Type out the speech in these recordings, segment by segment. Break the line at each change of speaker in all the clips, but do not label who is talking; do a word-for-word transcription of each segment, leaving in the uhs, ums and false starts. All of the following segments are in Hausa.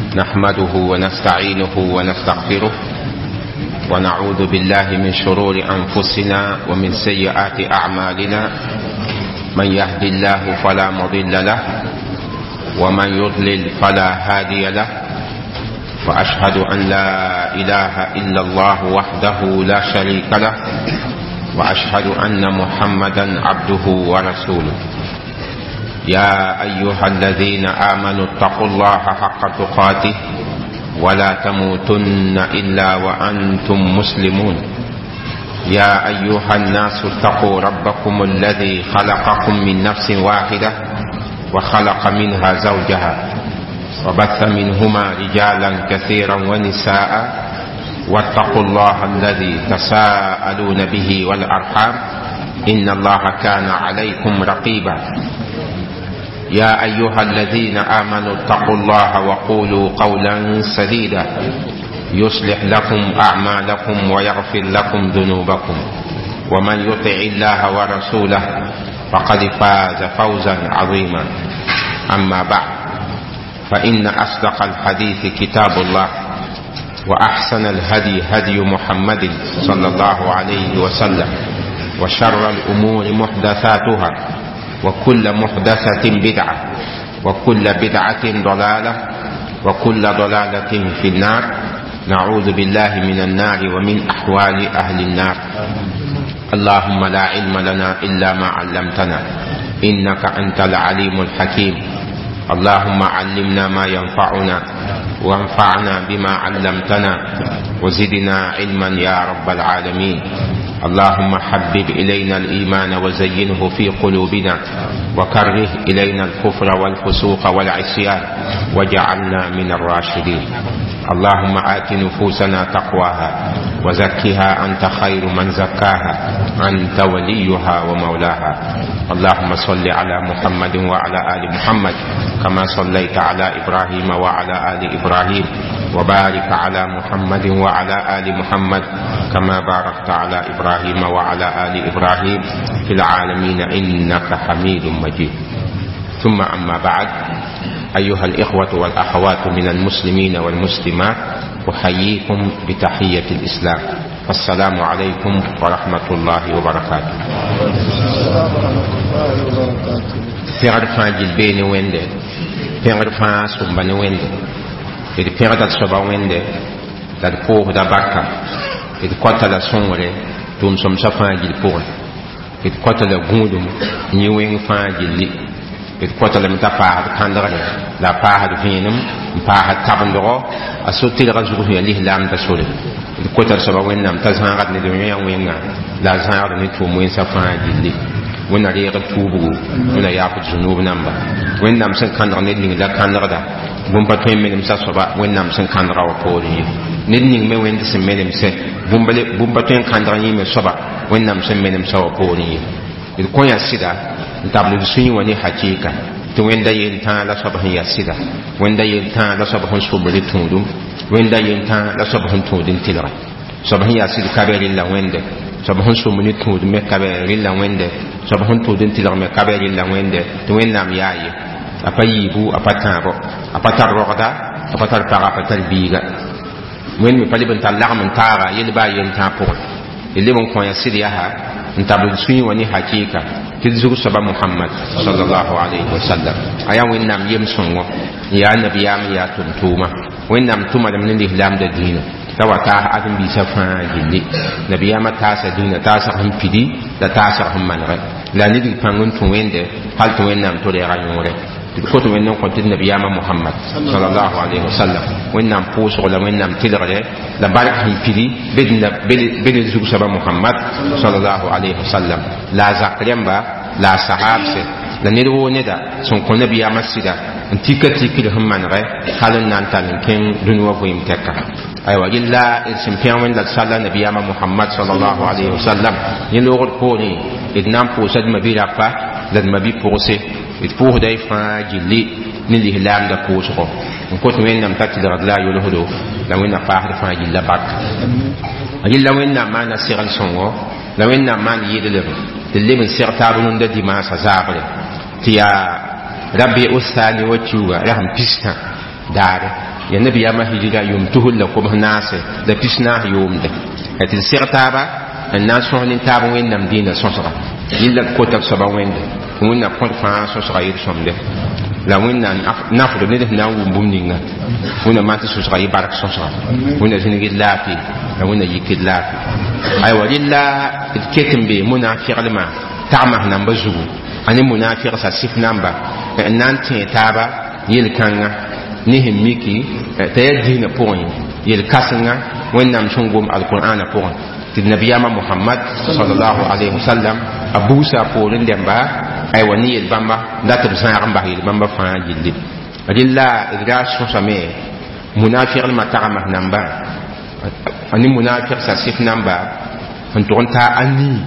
نحمده ونستعينه ونستغفره ونعوذ بالله من شرور أنفسنا ومن سيئات أعمالنا. من يهد الله فلا مضل له ومن يضلل فلا هادي له. وأشهد أن لا إله إلا الله وحده لا شريك له وأشهد أن محمدا عبده ورسوله. يا أيها الذين آمنوا اتقوا الله حق تقاته ولا تموتن إلا وأنتم مسلمون. يا أيها الناس اتقوا ربكم الذي خلقكم من نفس واحدة وخلق منها زوجها وبث منهما رجالا كثيرا ونساء واتقوا الله الذي تساءلون به والأرحام إن الله كان عليكم رقيبا. يا أيها الذين آمنوا اتقوا الله وقولوا قولا سديدا يصلح لكم أعمالكم ويغفر لكم ذنوبكم ومن يطع الله ورسوله فقد فاز فوزا عظيما. أما بعد فإن أصدق الحديث كتاب الله وأحسن الهدي هدي محمد صلى الله عليه وسلم وشر الأمور محدثاتها وكل محدثة بدعة وكل بدعة ضلالة وكل ضلالة في النار. نعوذ بالله من النار ومن أحوال أهل النار. اللهم لا علم لنا إلا ما علمتنا إنك أنت العليم الحكيم. اللهم علمنا ما ينفعنا وانفعنا بما علمتنا وزدنا علما يا رب العالمين. اللهم حبب إلينا الإيمان وزينه في قلوبنا وكره إلينا الكفر والفسوق والعصيان وجعلنا من الراشدين. اللهم آت نفوسنا تقواها وزكها أنت خير من زكاها أنت وليها ومولاها. اللهم صل على محمد وعلى آل محمد كما صليت على إبراهيم وعلى آل إبراهيم وبارك على محمد وعلى آل محمد كما باركت على إبراهيم وعلى آل إبراهيم في العالمين إنك حميد مجيد. ثم أما بعد، أيها الإخوة والأخوات من المسلمين والمسلمات، أحييكم بتحية الإسلام. السلام عليكم ورحمة الله وبركاته. فعل فاجل بين وينده فعل فاس بين وينده إذا فعل الصبا وينده تدفوه دبكة إذا قتل سمره توم سمسا فاجل فور إذا قتل غودم نيوين فاجل لي إذا قتل متفاعل كاندر لا فاعل فينم فاعل تابندرو أسوتي لغزوه يليه لام تسولي إذا قتل سبا وينام تزهارت ندميا وينا لا زهار نتوم وين سفاجل لي wẽnna reeg tuubgu wẽnna yaap d zunub namba. wẽnnaam sẽn kãndg ned ning la kãndgda bũmb pa tõe n menemsa soaba wẽnnaam sẽn kãndga wa poorẽ ye. ned ning me wẽnd sẽn menemse bũmb pa tõe n kãndg yĩme soaba wẽnnaam sẽn menemsa wa poorẽ ye. d kõ ya sɩda n tabl d sũyẽ wa ne hakɩɩka tɩ wẽnda yel-tãag la soab sẽn ya sɩda, wẽnda yel-tãag la soab sẽn sobr d tũudum, wẽnda yel-tãag la soab sẽn tũud n tɩlga. soab sẽn ya sɩd ka be rɩlla wẽnde, soab sẽn sõm ne tũud me ka be rɩlla wẽnde, soab sẽn tũud n tɩlg me ka be rɩlla wẽnde tɩ wẽnnaam yaa ye. a pa yiibu, a pa tãabo, a pa tar rogda, a pa tar paga, a pa tar biiga. wẽnd me pa leb n tar lagm n taaga yel baa yel-tãag pʋgẽ. d leb n kõ ya sɩd yaa n tabl sũyẽ wa ne hakɩɩka tɩ d zug soaba mohamad sallallahu alayhi wa sallam. a yaa wẽnnaam yem-sõngo n yaa nabiyaam n yaa tʋm-tʋʋma. wẽnnaam tʋmadame ne lislaamda dĩinã ta wa taas ãdem-biisã fãa gilli. nabiyaamã taasa dĩinã taasg sẽn pidi la taasg sẽn manegɛ la ned d pãng n tũ wẽnde hal tɩ wẽnnaam tɩ reega yõore tɩ d kot wẽnd n kõ tɩ d nabiyaamã mohamad sallallahu alayhi wa sallam. wẽnnaam pʋʋsg la wẽnnaam tɩlgre la bark sẽn pidi be d zug soaba mohamad sallallahu alayhi wa sallam la a zak rẽmba la a sahaabse la ned woo neda sẽn kõ nabiyaamã sɩda n tika tikd sẽn manegɛ hal n na n tall n kẽng dũni wa vɩɩm tɛka. aywa yella d sẽn pẽ wẽnd la d salla nabiyaamã mohamad sallallahu alayhi wa sallam yẽ loogd poorẽ d na n pʋʋsa d mabi rapa la d mabi pʋgse d pʋʋsda y fãa gilli ne lislaamda pʋʋsgo n kot wẽnnaam t'a tɩlgd la a yolsdo la wẽnna paasd fãa gilla baka. a yella wẽnnaam maana segl sõngo la wẽnnaam maan yɩɩdlb tɩ leb n seg taab rũndã dimaasã zaabre tɩ yaa rabi uthani wa tiuga ya ham pista daare ya nabi ya mahiliga yum tuhul la ko nase da pisna yum de etin sirtaba an naso nin tabu wen nam dina sosra illa ko tab saba wende wonna ko fa sosra yir somde la wonna nafdo ne def na wumbum ninga wonna mata sosra yi barak sosra wonna zinigi lafi la wonna yikid lafi ay walilla ketimbe munafiqalma ta'mah namba zugu ani munafiq sa sif namba nan tin taba yil kanga ni himmiki ta dina point yil kasanga wennam sungum alqur'ana point ti nabiyama muhammad sallallahu alaihi wasallam abusa polin demba ay wani yil bamba datab zangamba yil bamba fa yilli adilla idra sosame munafiq al matama namba ani munafiq sa sif namba antonta ani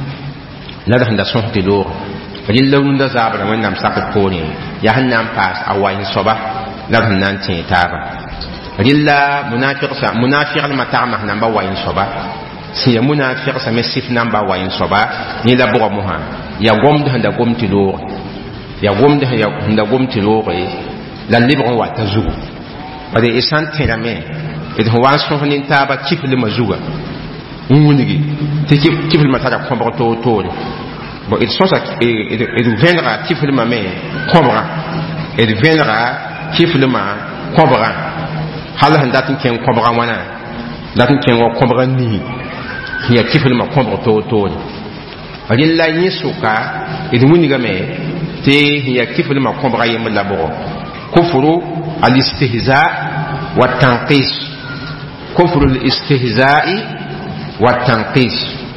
la da handa son tilo adilla unda zabra wennam sakko poni ya hannam pas awain soba la nan tin taba adilla munafiq sa munafiq al matama namba wain soba si ya munafiq sa mesif namba wain soba ni la bo moha ya gom da gom tilo ya gom da ya da gom tilo la libron wa tazu bade isan tirame it hawan so nin taba kifle mazuga unigi te kifle matara kombo to to bo it so sa et vendra kifle ma me komra et vendra kifle ma komra hala handatin ken komra wana datin ken wa komra ni ya kifle ma kombo to to adilla ni suka et muniga me te ya kifle ma komra yem labo kufru al-istihza wa tanqis kufru al-istihza'i wa tanqis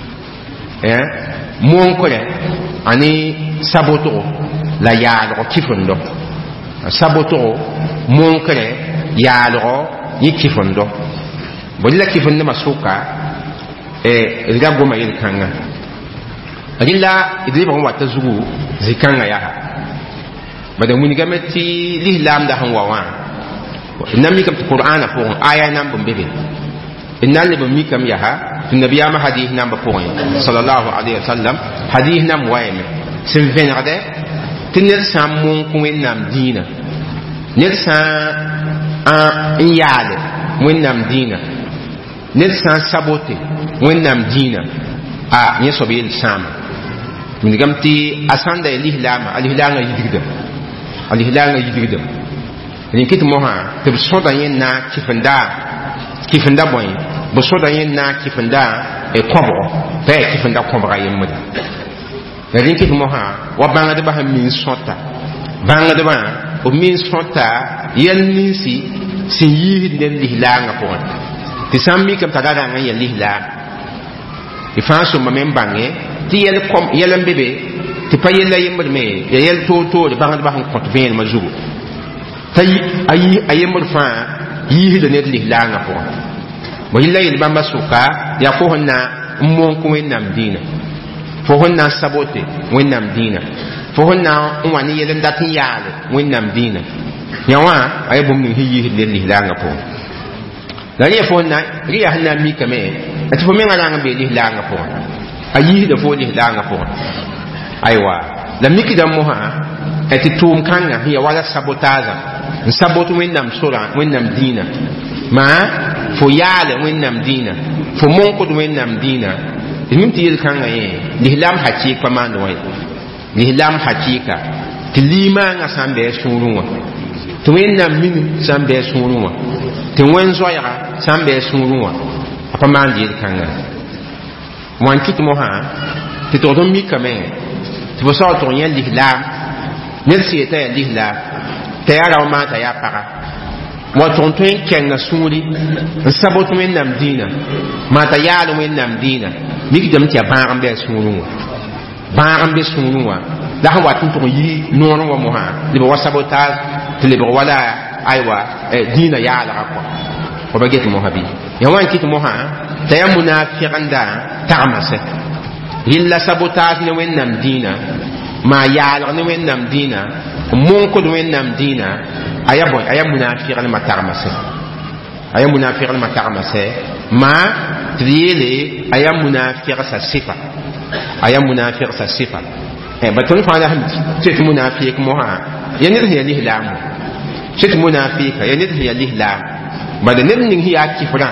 eh mon ko ani saboto la yaalo kifundo saboto mon ko yaalo yi kifundo bolila kifundo masuka eh rigago ma yel kanga adilla idriba wa tazugu zikanga ya bada muni gamati lihlam da hanwa wa nami kam qur'ana po aya nam bum bebe inna li bum mikam ya ha nabiya ma hadith nam ba po sallallahu alaihi wasallam hadith nam wayme sin venade tinir sam mun ku nam dina nir sa a yale mun nam dina nir sa sabote mun nam dina a ni sobil sam muni gamti asanda lihlam alihlanga yidigda alihlanga yidigda ni kit moha te soda yenna kifanda kifanda boy bo soda yenna kifanda e kobo pe kifanda kobo ga yemma da ni kit moha wa banga de ba min sota banga de ba o min sota yenni si si yi den lihlanga ko ti sammi kam tagada nga yel lihla e fanso ma men bange ti yel kom yelam bebe ti pa yella yemma me yel to to de banga de ba han ko ven ma zugo tay ayi ayemul fa yi de net li langa ko bo yilla yil bamba suka ya ko honna mon ko wenam dina fo honna sabote wenam dina fo honna wani yelen datin yaale wenam dina yawa ay bum ni yi de li langa ko la ni fo honna ri ya honna mi kame ati fo mi ngana be li langa ko ayi de fo li langa ko aywa la mikidam moha ati tum kanga hiya wala sabotaza sabotu wennam sura wennam dina ma fo yale wennam dina fo monko wennam dina imim tiyel kanga ye lihlam hakika mando way lihlam hakika tilima nga sambe surunwa to wennam min sambe surunwa te wenzo ya sambe surunwa apa mandi kanga wan kit moha ti to don mi kame ti bo sa to yen lihlam nersi ta lihlam tayara wa mata ya para wa tontuen kenga suri sabot men nam dina mata ya lo men nam dina niki dam ti baram be sunu baram be sunu wa la ha watun to yi non wa moha li ba sabota li ba wala aywa dina ya la ko ko ba get moha bi ya wan kit moha tayam munafiqanda ta'mase illa sabotage ne wen nam dina ma ya la ne wen nam dina mon ko do nam dina aya boy aya munafiq al matarmase aya munafiq al matarmase ma triele aya munafiq sa sifa aya munafiq sa sifa e batun fa da hamdi ce munafiq mo ha yani ne ni lamu sit munafika ya nit hiya lihlam bada neb ning hiya kifran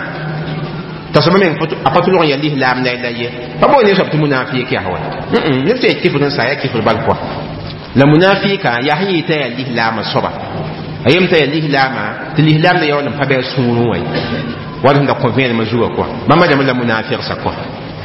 ta sama men apatulon ya lihlam la la ye pa bo ne sabtu munafika hawa mm ne te kifran sa ya kifr bal kwa la munafika ya hiya ta ya lihlam soba ayem ta ya lihlama ti lihlam da yawan pa be sunu wai wadin da convene ma zuwa kwa mama da la munafiq sa kwa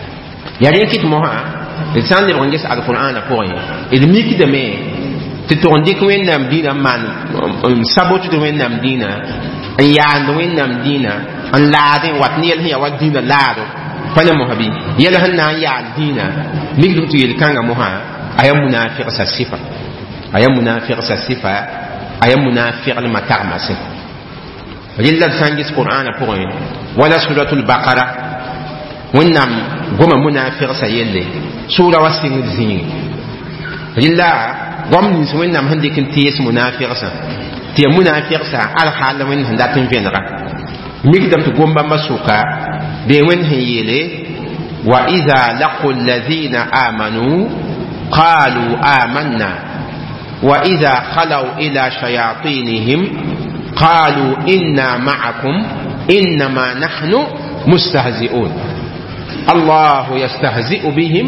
ya rin kit mo ha de san de nges alquran ko yin ilmi ki de me ti to ndik wen nam dina man sabotu de wen nam dina an ya ndo wen nam dina an la de wat ne ya wat dina la do fanya mo habi yela han na ya dina mi du ti kanga mo ha ayam munafiq sa sifa ayam munafiq sa sifa ayam munafiq al matamasi rilla sangis qur'an ko yin wala suratul baqara wannam goma munafiq sa yelle sura wasin zini rilla gom ni so wannam hande kin tiyes munafiq sa ti munafiq sa al hal wen handa tin venra migdam to gomba masuka be wen hiyele wa idha laqul ladhina amanu qalu amanna wa idha khalu ila shayatinihim qalu inna ma'akum innama nahnu mustahzi'un الله يستهزئ بهم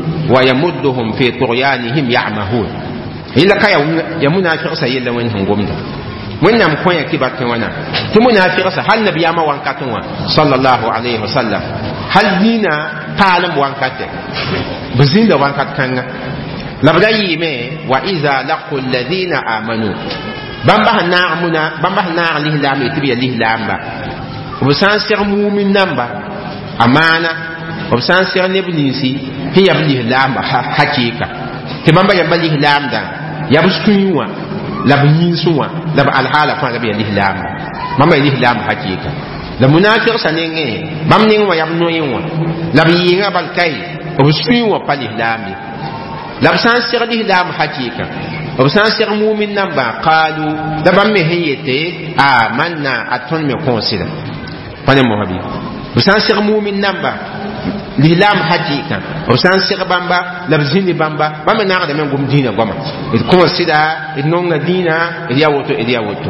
ويمدهم في طغيانهم يعمهون إلا كا يا منافق سيلا وينهم قمدا وينهم كوين كبات وانا تمنافق هل نبي ما وانكاتوا صلى الله عليه وسلم هل دينا تعلم وانكاته بزين ده وانكات كان لبدا يمه وإذا لقوا الذين آمنوا بامبا نعمنا بامبا نعم له لام يتبي له لام وبسان سير مؤمن نمبا أمانة b san sir neb ninsi tɩ yab lislaamba hakɩɩka tɩ bãmba yamba lislaamda yab sũi wã la b yĩnsẽ wã la b alhaala fãa la b ya lislaamba bãmba ya lislaam hakɩɩka la munafɩgsã nengẽ bãmb ning wã yab noẽ wã la b yɩɩngã bal kae b sũi wã pa lislaam ye la b sã n seg lislaam hakɩɩka b sã n seg mumin namba qaalu la bãmb me sẽn yete amanna a tõnd me kõosɩda pa ne mosabi b sã n seg mumin namba lislaam hakɩɩka b sã n seg bãmba la b zĩni bãmba bãmb me naagdame n gom dĩinã goama d kõosɩda d nonga dĩinã d ya woto d ya woto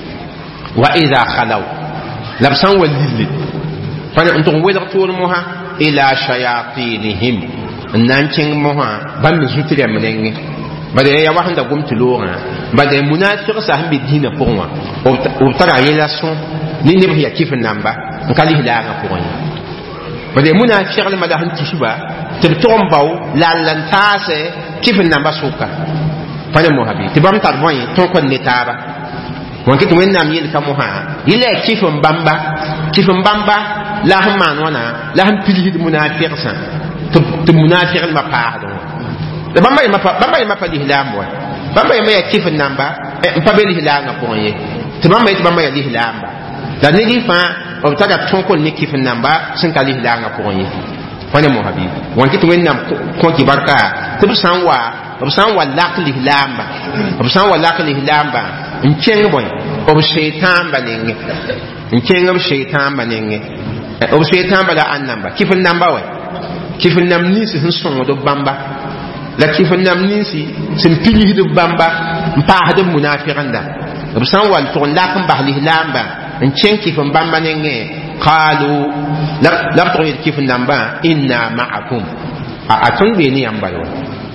wa ida khalaw la b sã n wa lille pa n tʋg welg toor mosã ila shayatinihim n na n kẽng mosã bãmb me zut rɛm nengẽ bada ya wa sẽn da gom tɩ loogã bada munafɩgsã sẽn be dĩinã pʋgẽ wã b tara yɛla sõn ne neb sẽn ya kɩf n namba n ka lislaangã pʋgẽ ye bada munafɩgl ma la sẽn tusba tɩ b tʋg n bao la n la n taasɛ kɩf n namba sʋka pa ne mosã bɩ tɩ bãmb tar bõe tõn kõn ne taaba wan kɩ tɩ wẽnnaam yelka mosã yɩla ya kɩf n bãmba kɩf n bãmba la sẽn maan wãna la sẽn pilsd munafɩgsã tɩ munafɩglmã paasd wã la bãmba yema pa lislaam wa bãmba yema ya kɩf n namba n pa be lislaangã pʋgẽ ye tɩ bãmba yetɩ bãmba ya lislaamba la ned y fãa b tara tõn kõn ne kɩf n namba sẽn ka lislaangã pʋgẽ ye pa ne mosã bɩ wan kɩ tɩ wẽnnaam kõ kɩ barka tɩ b sã n wa b sã n wa lak lislaamba b sã n wa lak lislaamba n kẽng bõe b sheitāamba nengẽ n kẽng b sheitāamba nengẽ b sheitāamba la ãn namba kɩf n namba wa kɩf n nam ninsi sẽn sõngd b bãmba la kɩf n nam ninsi sẽn pilsd b bãmba n paasd b munafɩgẽnda b sã n wa tʋg n lak n bas lislaamba n kẽng kɩf n bãmba nengẽ qaalu la b tʋg yel kɩf n nambã inna ma'akum a tõnd bee ne yãmb bal wa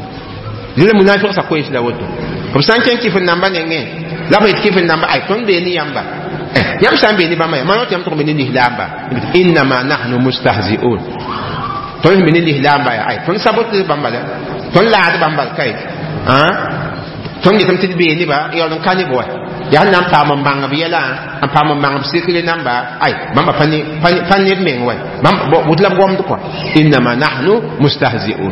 la munafɩgsã koees la woto b sã n kẽng kɩf n namba nengẽ la b yet kɩf n namba ay tõnd bee ne yãmba yãmb sã n bee ne bãmba ya maan tɩ yãmb tʋg be ne lislaamba innama nahnu mustahzi'un tõnd be ne lislaamba ya ay tõnd sabot bãmba la tõnd laad bãmba l kae tõnd yetm tɩ d bee neba yaool n ka neb wa yaa na n paam n bãngb yɛla n paam n bãngb sikle namba ay bãmba pa ned meng wa wʋd la b gomd kɔa innama nahnu mustahzi'un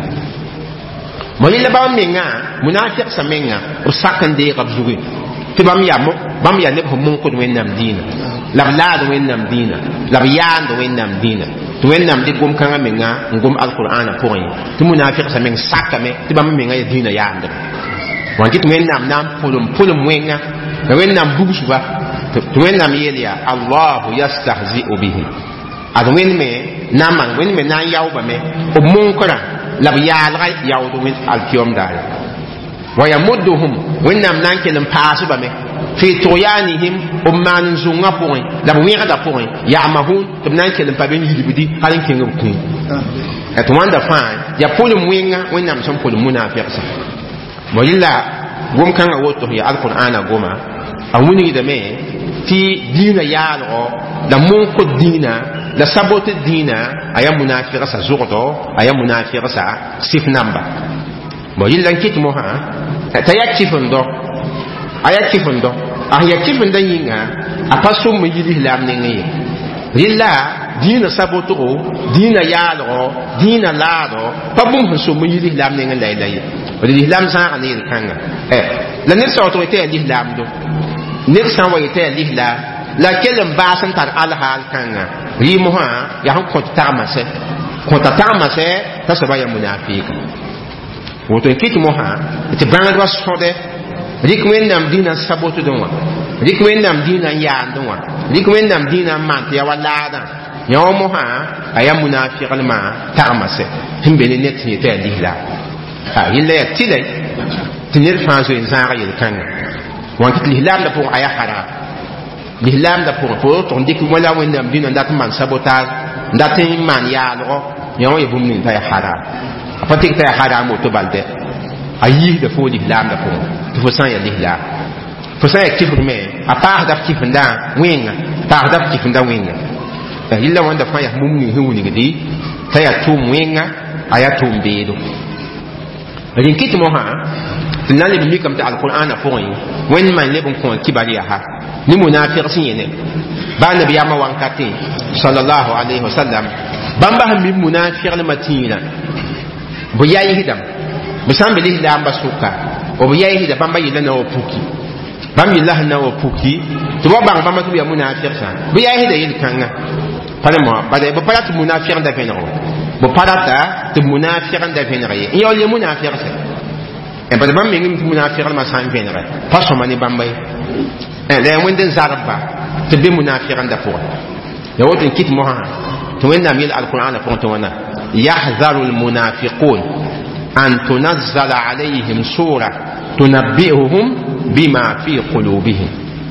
mo yella bãmb menga munafɩgsã menga b sak n deega b zuge tɩ bãmb yaa neb sẽn mõnkd wẽnnaam dĩinã la b laad wẽnnaam dĩinã la b yaand wẽnnaam dĩinã tɩ wẽnnaam dɩk gom-kãngã menga n gom alqur'ana pʋgẽ ye tɩ munafɩgsã meng sakame tɩ bãmb menga ya dĩinã yaandb wan kɩ tɩ wẽnnaam na n pʋlem pʋlem wẽnga la wẽnnaam bugsba tɩ wẽnnaam yeel yaa allahu yastahzi'u bihim ad wẽnd me na n maan wẽnd me na n yaoobame b mõnkrã la b yaalga yaood alkiom daare wa yamudduhum wannam nan kelam paasba me fi tuyanihim umman zunga point la wiyada point ya'mahun tabnan kelam pa ben yidibidi halin kengum kun et wanda fa ya polum winga wannam som polum munafiqsa moyilla gom kan a woto ya alqur'ana goma a wuni da me ti dina yalo da mun ko dina la sabote dina aya munafiqsa zurdo aya munafiqsa sif namba moyilla kit mo ha ta yakifundo aya kifundo ah yakifunda yinga apaso mo yili lam ningi lilla dina saboto dina yalo dina lado pabum so mo yili lam ningi lay lay l'islam sa ni kanga eh la ne sa autorité l'islam do ne sa wa ite l'islam la kelem basan tar al hal kanga ri mo ha ya han ko tamase ko tamase ta sa ba ya munafika woto kit mo ha te banga do sode rikwen nam dina saboto do wa rikwen nam dina ya do wa rikwen nam dina man ya walada ya mo ha aya munafika ma tamase himbe ne net ni te l'islam ah il est tilay tinir fanso in zara yel kanga wan kit l'islam da pour aya hara l'islam da pour pour ton dik wala wenda dina ndat man sabotage ndat man ya lo yaw yebum ni ta hara apatik ta hara mo to balde ayi da fo l'islam da pour tu fo san ya l'islam fo san ya kifur me a part da kifunda winga part da kifunda winga illa wanda fa ya mumni huni gidi ta ya tum winga aya tum bedo rin kit mo ha tinna le bi kam ta alquran pour yi wen man le bon ko kibariya ha ni munafiq sin yene ba nabiya ma wankati sallallahu alaihi wasallam bamba ha mi munafiq le matina bo yayi hidam musambe li da amba suka o bo yayi hidam bamba yila na o puki bam yila na o puki to ba bang bamba to ya munafiq sa bo yayi hidam yil kanga pare mo ba de bo para to munafiq da fenro bo parata te munafiq da venere yo le munafiq se e ba bam mi ngi munafiq ma san venere paso mani bambay e le wenden zarba te be munafiq da pour ya wotin kit mo ha to wenda mi alquran pour to wana yahzaru almunafiqun an tunazzala alayhim sura tunabbi'uhum bima fi qulubihim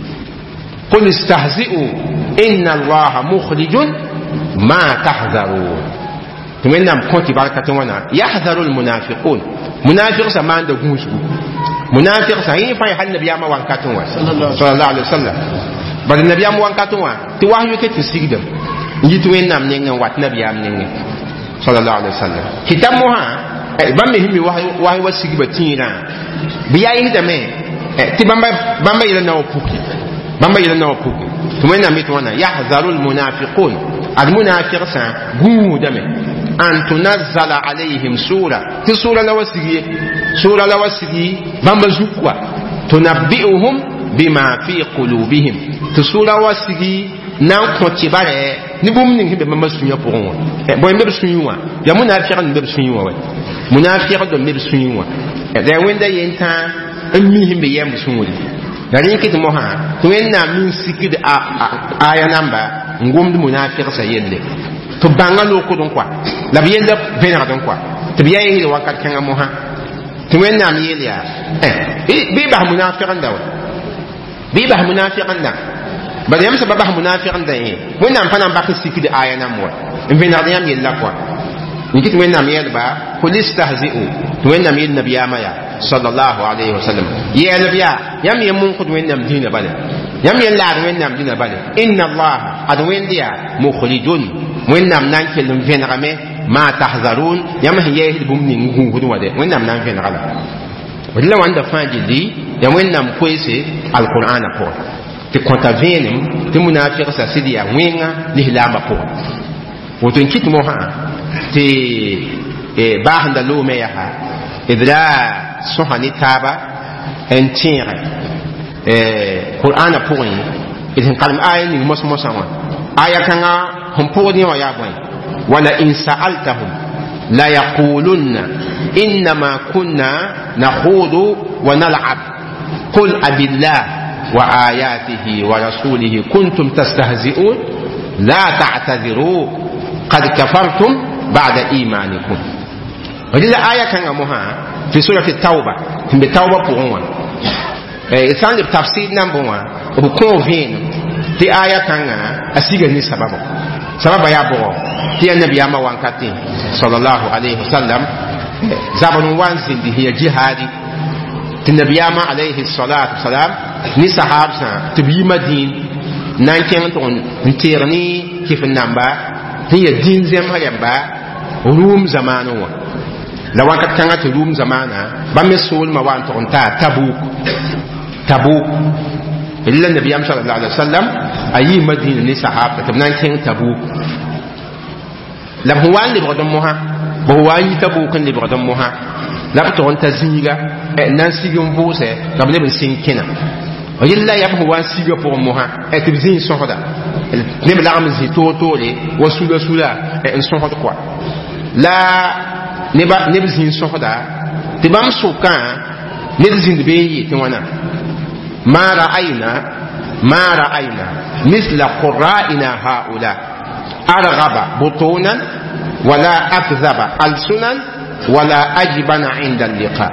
qul istahzi'u inna allaha mukhrijun ma tahzarun تمنام كنت باركة وانا يحذر المنافقون منافق سمان دا غوسو منافق سهين فاي حال النبي ما وانكاتون وا صلى الله عليه وسلم بعد النبي ما وانكاتون وا تي واهيو كي تسيغدم ني توينام نين وات النبي ام نين صلى الله عليه وسلم كتاب موها بام مي واهيو واهيو وسيغبتينا بياي دمه تي بامبا بامبا يلا نو بوكي بامبا يلا نو بوكي تمنام مي تونا يحذر المنافقون المنافق سا غو دمه أن تنزل عليهم سورة في سورة لوسية سورة لوسية بمبزوكوا تنبئهم بما في قلوبهم في سورة لوسية نان كنتبالة نبوم نجيب بمبسونيا بورون بوي مبسونيوا يا منافق مبسونيوا منافق دم مبسونيوا ده وين ده ينتا أميهم بيام بسوني يعني كده مها توين نامين سكيد آية نمبر ngom du munafiq sa yelle to banga loko don kwa la biyenda venera don kwa to biya yi wakat kan amoha to men nam yelle ya eh bi ba munafiqan da bi ba munafiqan da ba yam sababa munafiqan da yi mun nam fana ba kisiki da aya nam wa in venera yam yella kwa ni kit men nam yelle ba kulis tahzi'u to men nam yelle nabiya maya sallallahu alaihi wasallam ya nabiya yam yamun kud men nam dina bale yam yen laad wẽnnaam dĩnã bale inna allah ad wẽnd yaa mukhrijun wẽnnaam na n kell n vẽnegame ma tahzarun yãmb sẽn yɛɛsd bũmb ning gũusd wã de wẽnnaam na n vẽnega la rẽla wãnda fãa gilli ya wẽnnaam koeese alqur'ana pʋgẽ tɩ kõta vẽenem tɩ munafɩgsã sɩd yaa wẽnga lislaambã pʋgẽ woto n kɩt mosã tɩ baasẽnda loome yaa d ra sõsa ne taaba n tẽege Qur'ana pʋgẽ d sẽn kalem aya ning mos-mosã wã aya kãngã sẽn pʋgd yẽ wã yaa bõe wala in sa'altahum la yaqulunna innama kunna nakhudu wa nal'ab qul abillah wa ayatihi wa rasulihi kuntum tastahzi'un la ta'tadhiru qad kafartum ba'da imanikum rila aya kãngã mosã fi surati tauba bi tauba pour wa eh san tafsir number one bu ko vin ti aya kanga asiga ni sababu sababa ya bo ti annabi ama wankati sallallahu alaihi wasallam zabanu wanzin di hiya jihadi ti nabi ama alaihi salatu wasalam ni sahabsa tibi madin nan ken ton ntirni kifin namba ti ya din zem hayamba rum zamanu wa la wakat kanga ti rum zamana ba mesul ma wan ton ta tabuk tabuk illa nabi am sallallahu alaihi wasallam ayi madina ni sahaba tab nan ken tabuk la huwan li brodom moha bo wani tabuk kan li brodom moha la to on tazinga nan sigum vose la ne ben sinkina illa ya bo wan siga pour moha et tibzin sohda ne la am zi to to le wasula sula en sohda quoi la ne ba ne bzin sohda tibam sukan ne zin be yi tinwana ما رأينا ما رأينا مثل قرائنا هؤلاء أرغب بطونا ولا أكذب ألسنا ولا أجبن عند اللقاء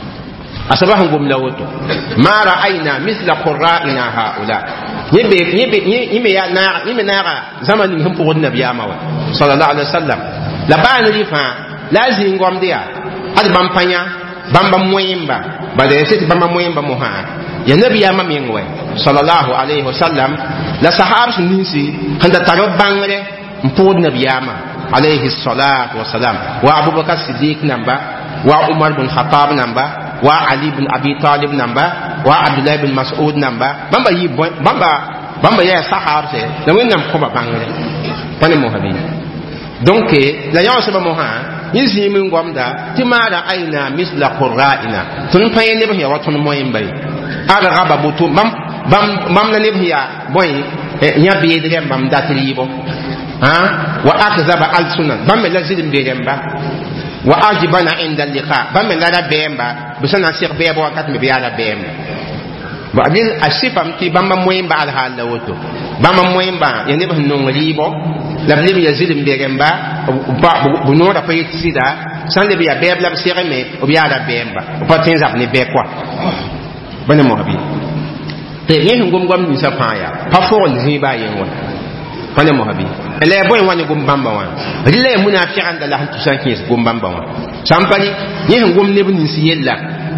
أصبحهم قملوتو ما رأينا مثل قرائنا هؤلاء يبي يبي يبي نار يبي نار زمن هم بقول النبي محمد صلى الله عليه وسلم لبان لفا لازم قام ديا هذا بامبانيا بامبا مويمبا بعد يصير بامبا مويمبا موها ya nabi ya mamin wa sallallahu alaihi wasallam la sahabs ninsi handa tarab bangre mpod nabi ya ma alaihi salatu wasalam wa abubakar siddiq namba wa umar bin khattab namba wa ali bin abi talib namba wa abdullah bin mas'ud namba bamba yi bamba bamba ya sahabs la wenam ko ba bangre pane mo habi donc la yaw sa ba mo ha yisi min gomda timara aina misla qurra'ina tun payene ba ya watun moyin bai ala gaba butu bam bam bam na nebhiya boy nya beedre bam datribo ha wa akzaba alsunan bam la zidim beedemba wa ajibana inda liqa bam la da bemba bisana sir bebo wakat me biala bemba ba adil asifam ti bam moyimba al hala woto bam moyimba ya ne ban non ribo la libi ya zidim beedemba ba bu no da payit sida san le biya bebla sir me o biala bemba o patin zap ne be quoi bana mo habi te yin ngum ngum ni sa paya pa fo ni ba yin wa bana mo habi ele boy wani gum bamba wa rille munafiqan da la tu san kis gum bamba wa sampani yin ngum ne bin si yella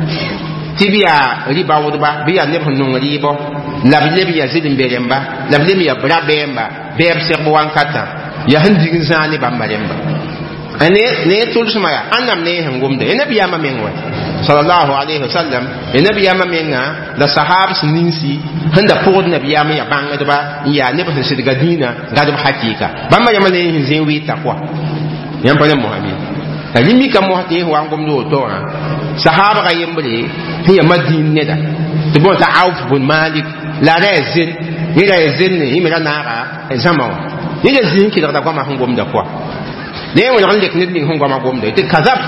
tibiya riba wudba biya ne bin non ribo la bile biya zidin beremba la bile biya bra bemba ber ser bo wankata ya handigin zani bamba remba ane ne tulsuma ya annam ne ngum de ene biya ma menwa sallallahu alaihi wasallam nabi ya mamenga la sahabs ninsi handa pod nabi ya ya banga ba ya ne ba sai daga dina ga da hakika ban ma yamane hin zin wi takwa yan bane muhammad kalimi kam mo hati wa ngom do to ha sahaba ga yembre hiya madin ne da to bo ta auf bin malik la rezin ni da rezin ni mi na ga zamawa ni da zin ki da kwa ma ngom da kwa ne mo ngal lek nit ni ngom ma ngom da te kazab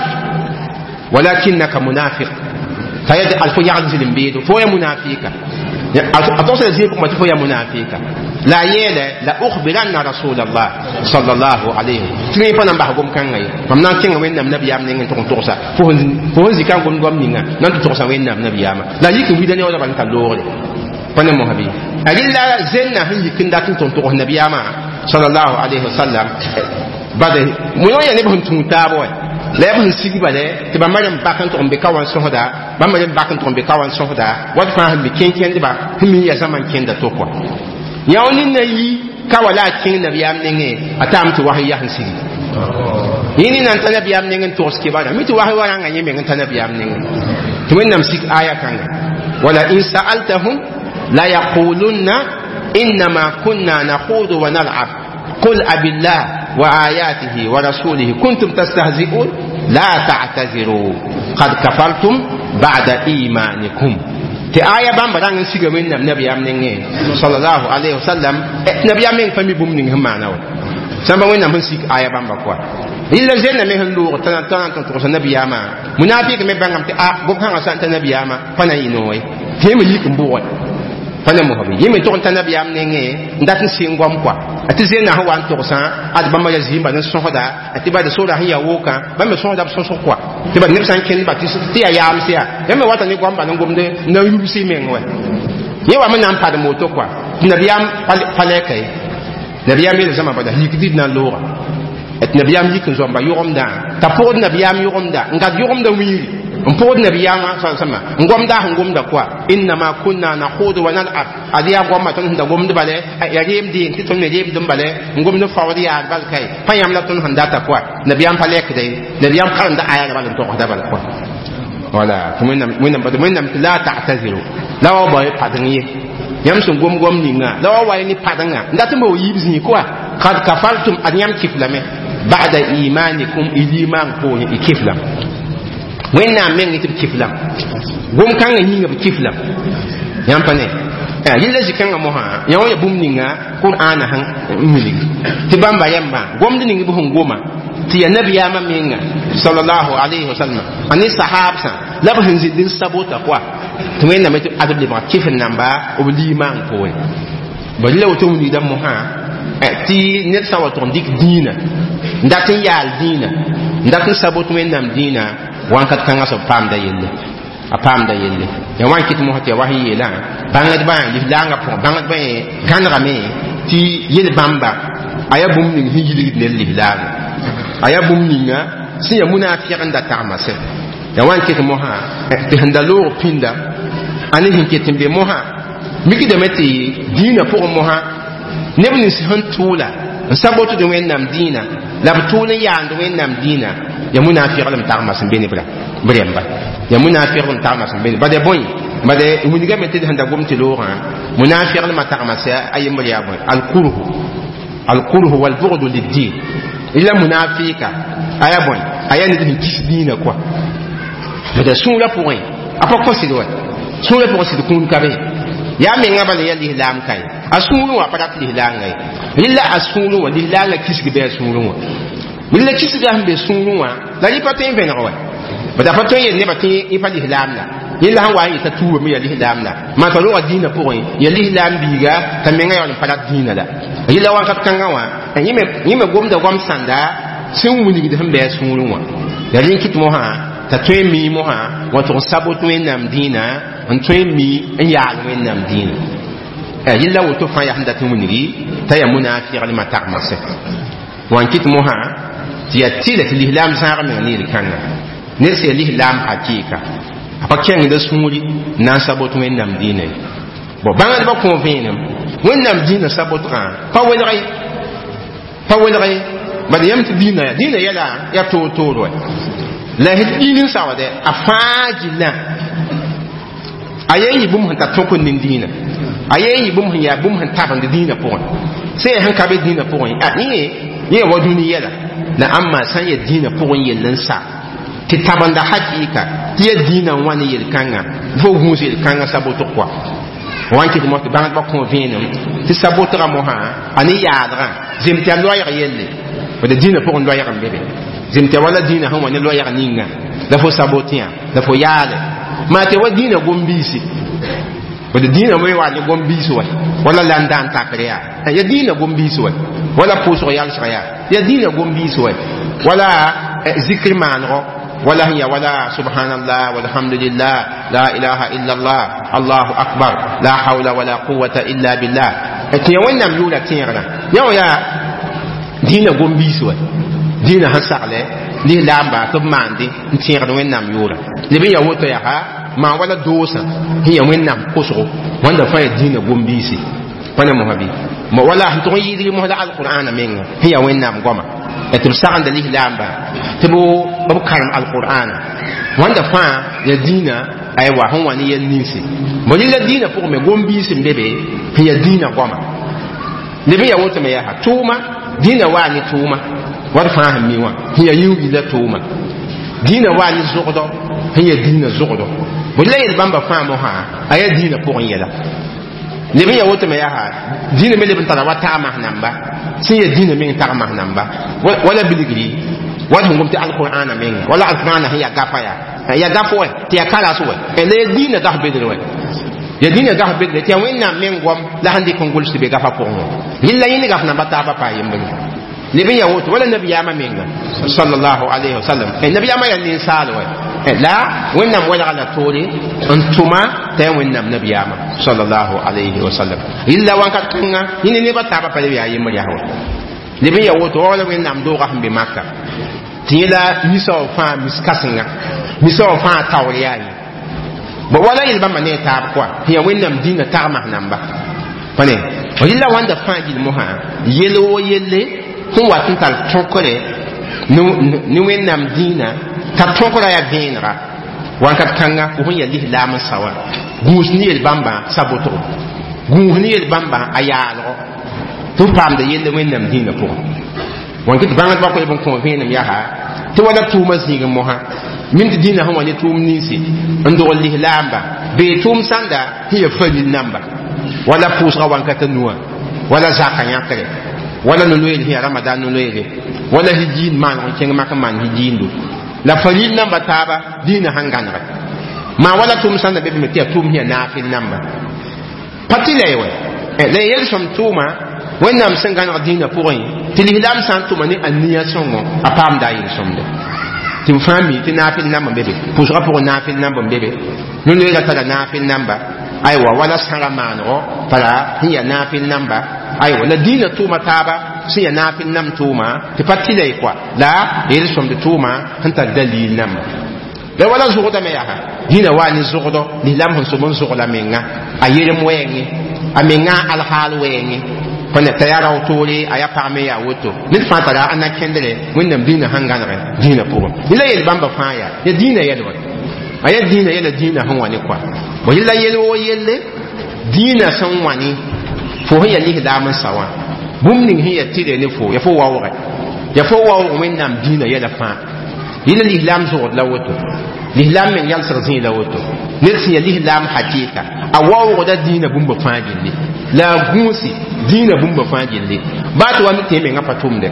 ولكنك منافق فيد الف يعزل بيدو فويا منافقا اتوصل زيكم ما تفويا منافقا لا يلا لا اخبرن رسول الله صلى الله عليه تري فانا بحكم كان غي فمن كان وين النبي يام نين تون توسا فون فون زي كان غوم غوم نينا نان توسا وين النبي يام لا يك ويدني ولا بان كالور فانا محبي الا زنا هي كندا تون تو النبي يام صلى الله عليه وسلم بعد مو يا نبي تون تابو la yabun sigi bale ti ba maram bakan to be kawan sohda ba maram bakan to be kawan sohda wat fa han be kenken ba himi ya zaman kenda to ko yawnin nayi kawala kin nabiyam nenge atam to wahyi han sigi yini nan tan nabiyam nenge to ski ba mi to wahyi wala nganye men tan nabiyam nenge to men nam sik aya kan wala in sa'altahum la yaqulunna inma kunna nakhudu wa nal'ab قل أبي الله وآياته ورسوله كنتم تستهزئون لا تعتذروا قد كفرتم بعد إيمانكم ti aya bamba dan siga men nabi am nenge sallallahu alaihi wasallam nabi am nenge fami bum ning hamana wa samba wen nam sik aya bamba kwa illa zenna me hando tan tan tan to nabi ama munafiq me bangam ti a go kan asan nabi ama pana inoy he me yikum bo pana mo habi yimi to tan nabiyam nenge ndat singom kwa ati zena hawan to sa ad bamba ya zimba na sohoda ati ba da soda hiya woka ba me sohoda so so kwa ti ba nibsan ken ba ti ti ya yam sia ya me wata ni gwamba na ngomde na yusi menwe ye wa man pa da moto kwa nabiyam pale kai nabiyam le zama ba da hikdid na lora et nabiyam yikin zomba yurumda ta pod nabiyam yurumda ngad yurumda wi mpod nabiyama sama ngomda ngomda kwa inna ma kunna nakhudu wa nal'ab adiya gomma ton handa gomda bale ya rem din ti ton rem dum bale ngomda fawdi ya bal kai payam la ton handa ta kwa nabiyam pale kdai nabiyam kan da aya bal to da bal kwa wala tumunna munna bad munna la ta'taziru lawa boy padangi yam sun gom gom ninga lawa wa ni padanga ndata mo yibzi kwa kad kafartum an yam kiflame ba'da imanikum iliman ko ni kiflam wenna men ni tib kiflam gom kan ni ngi kiflam yam pane eh yilla jikan mo ha yawo ya bum ninga qur'ana han mili tibamba yamba gom ni ngi bu ngoma ti ya nabiya ma menga sallallahu alaihi wasallam ani sahabsa la ba hinzi din sabota kwa to wenna me adab de ba kifin namba o liman ko we ba law to ni dam mo ha ti net sawa to dik dina ndatin ya dina ndatin sabotu wennam dina wankat kanga so pamda yelle a pamda yelle ya wankit mo hati wahi yela bangad ba li langa po bangad ba ganra me ti yel bamba aya bum ni hijili ne li langa aya bum ni nga si ya munafiqan da tamase ya wankit mo ha ti handalo pinda ani hinketin be mo ha miki de meti dina po mo ha nebni si han tula sabotu de wennam dina la btula ya ndo wennam dina ya munafiq lam ta'mas bini bra bremba ya munafiq lam ta'mas bini bade boy bade muniga meti handa gomti lo ha munafiq lam ta'mas ay mriya boy al kurhu al kurhu wal bughd lid din illa munafika aya boy aya ni kis dina quoi bade sun la pour apa ko sidwa sun la pour sid kun kabe ya me ngaba le yali lam kai asunu wa padak li langai illa asunu wa li langa kisgi be asunu wa illa kisgi ambe sunu wa la li patin venra wa bada patin ye ne batin ifa li lam la illa han wa yi ta tuwa mi li lam la ma to lo dina pour yi li lam biga ta me ngayo ni padak dina la illa wa kat kanga wa yime yime gomda gom sanda sun wuni gi hambe asunu wa ya lin kit mo ha ta twe mi mo ha wa to sabotu enam dina an twe mi en ya enam dina eh yilla woto fa ya handa tumuniri ta ya munafiq lima ta'mase wan kit mo ha ti ya tila ti lihlam sa'ar min ni kanna ne se lihlam hakika apa ken da sumuri na sabotu enam dina bo bangal ba convenam enam dina sabotu pa welrai pa welrai ba yam ti dina dina yala ya to to ro la hidinin sawade afajina ayayi bum han ta tokon nin dina ayayi bum han ya bum han taban de dina pon sai han ka be dina pon a ni ni wa duniya la na amma san ya dina pon yellan sa ti taban da hakika ti ya dina wani yel kanga fo hunse yel kanga saboto kwa wanki mo ti ban ba convenum ti saboto ra mo ha ani yadra zimti an loya yelle wa de dina pon loya kan bebe zimti wala dina han wani loya ninga da fo sabotia da fo yale ma te wa dina gombisi wala dina mo wa gombisi wa wala landan takriya ya dina gombisi wa wala puso yal shaya ya dina gombisi wa wala zikri manro wala hiya wala subhanallah walhamdulillah la ilaha illa allah allahu akbar la hawla wala quwwata illa billah etiya wannan yula tiyara yawa ya dina gombisi wa dina hasale li lamba to mandi tiyara wannan yura libi ya woto ya ha ma wala dosa hiya wennam kusuru wanda fa dina gombisi pana muhabi ma wala to yidi mo da alquran menga hiya wennam goma etul sa'an da lamba tibo babu karam alquran wanda fa ya dina aywa hon wani ya nisi mo lilla dina pour me gombisi mbebe hiya dina goma libi ya woto me ya ha tuma dina wani tuma war fa hamiwa hiya yubi da tuma dina wani zuqdo hiya dina zuqdo bulla yel bamba famo ha aya dina pour yela lebe ya woto me ya ha dina me lebe tara wata ma namba si ya dina me tara ma namba wala biligri wala ngum ti alquran men wala alquran hiya gafa ya ya gafo ti ya kala so ele dina da bedre we ya dina ga be ya wẽnnaam men gom la hande kon gol sibe ga fa pʋgẽ yilla yĩnd gaf na bata ba pa yembre ne bin ya woto wala nabiyama menga sallallahu alaihi wasallam e nabiyama ya nin salo la wẽnnaam wala ala tore n tuma t'a wẽnnaam nabiyama sallallahu alaihi wasallam yilla wankat kanga yĩnd ne bata ba pa ya yembre ya ne bin ya woto wala wẽnnaam dooga sẽn be makka tɩ yẽla misao fãa miskasẽnga misao fãa taoor yaa ba wala yel bãmba ne taab koa tɩ ya wẽnnaam dĩnã tagmas namba pa ne yella wãnda fãa gil mosã yel wo yelle sẽn wat n tar tõkre ne wẽnnaam dĩinã t'a tõkra yaa vẽenega wãnkat kãnga fo sẽn ya lislaam n sa wã gũus ne yel bãmba sabotgo gũus ne yel bãmba a yaalgo tɩ f paamda yell wẽnnaam dĩinã pʋgẽ wãnkɩ tɩ bãngd bakõ b n kõ vẽenem yaa tɩ wala tʋʋmã zĩig mosã min tɩ dĩinã sẽn wa ne tʋʋm ninsi n dogl lislaamba bee tʋʋm sãnda sẽn ya falil namba wala pʋʋsga wãnkata nuwã wala zaka yãkre wala no-loeele sẽn ya ramadan no-loeele wala hijiin maan n kẽng mak n maan hijiindu la falil namba taaba dĩinã sãn gãnege maa wala tʋʋm sãnda be bɩme tɩ ya tʋʋm sẽn ya naafɩl namba pa tɩ la ye wɛ la yel-sõm tʋʋma wẽnnaam sẽn gãneg dĩinã pʋgẽ tɩ lislaam sã n tʋma ne a nia sõngo a paamda a yel-sõmde tɩ m fãa mi tɩ naafɩl namba n be be pʋʋsga pʋgẽ naafɩl namba n be be no-loeelã tara naafɩl namba aywa wala sãra maanego tara sẽn ya naafɩl namba aywa la dĩinã tʋʋma taaba sẽn ya naafɩl nam tʋʋma tɩ pa tɩ la ye koa la yel-sõmde tʋʋma sẽn tar dalil namba la wala zʋgdame yaa dĩinã waa ne zʋgdo lislaam sẽn som n zʋgla menga a yelem wɛɛngẽ a menga alhaal wɛɛngẽ pãne t'a yaa rao toore a yaa pagme yaa woto ned fãa tara a na-kẽndre wẽnnaam dĩinã sãn gãnege dĩinã pʋgẽ yella yel bãmba fãa yaa ya dĩinã yɛl wa a yaa dĩinã yɛla dĩinã sẽn wa ne koa bõ yella yel woo yelle dĩinã sẽn wa ne fo sẽn ya lislaam n sa wã bũmb ning sẽn ya tɩre ne fo ya fo waooge ya fo waoog wẽnnaam dĩinã yɛla fãa yella lislaam zʋgd la woto lislaam meng yalsg zĩig la woto ned sẽn ya lislaam hakɩɩka a waoogda dĩinã bũmba fãa gilli la a gũusi dĩinã bũmba fãa gilli baa tɩ wa mi tẽ menga pa tʋmde